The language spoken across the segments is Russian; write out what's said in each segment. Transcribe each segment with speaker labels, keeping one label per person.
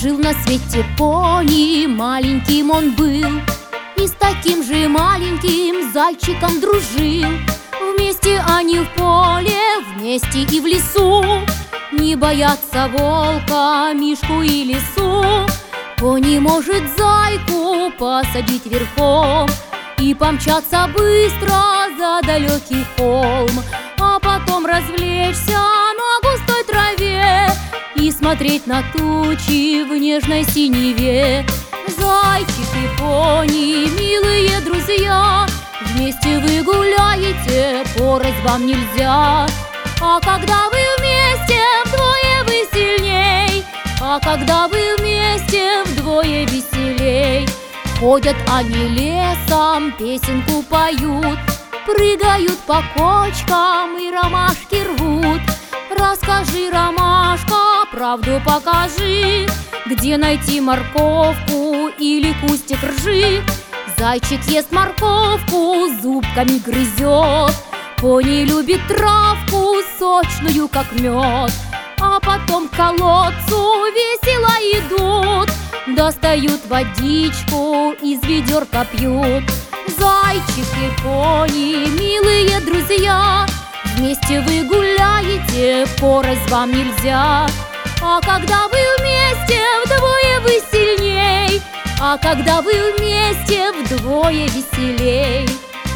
Speaker 1: Жил на свете пони, маленьким он был, и с таким же маленьким зайчиком дружил. Вместе они в поле, вместе и в лесу, не боятся волка, мишку и лису. Пони может зайку посадить верхом и помчаться быстро за далекий холм, а потом развлечься на густой траве и смотреть на тучи в нежной синеве. Зайчик и пони, милые друзья, вместе вы гуляете, порознь вам нельзя. А когда вы вместе, вдвое вы сильней, а когда вы вместе, вдвое веселей. Ходят они лесом, песенку поют, прыгают по кочкам и ромашки рвут. Расскажи, ромашка, правду покажи, где найти морковку или кустик ржи. Зайчик ест морковку, зубками грызет, пони любит травку, сочную, как мед. А потом к колодцу весело идут, достают водичку, из ведерка пьют. Зайчик и пони, милые друзья, вместе вы гуляете, порознь вам нельзя. А когда вы вместе, вдвое вы сильней, а когда вы вместе, вдвое веселей.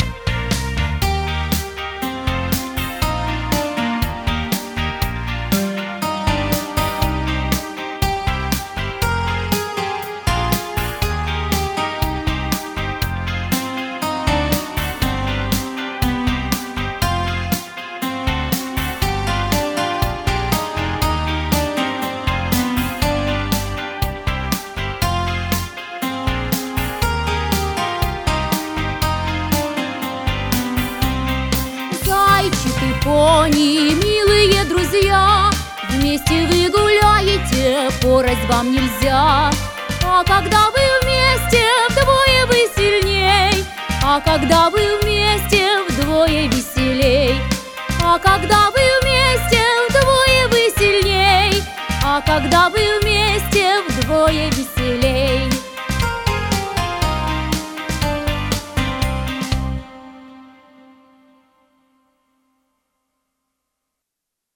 Speaker 1: Зайчик и пони, милые друзья, вместе вы гуляете, порознь вам нельзя. А когда вы вместе, вдвое вы сильней, а когда вы вместе, вдвое веселей. А когда вы вместе, вдвое вы сильней, а когда вы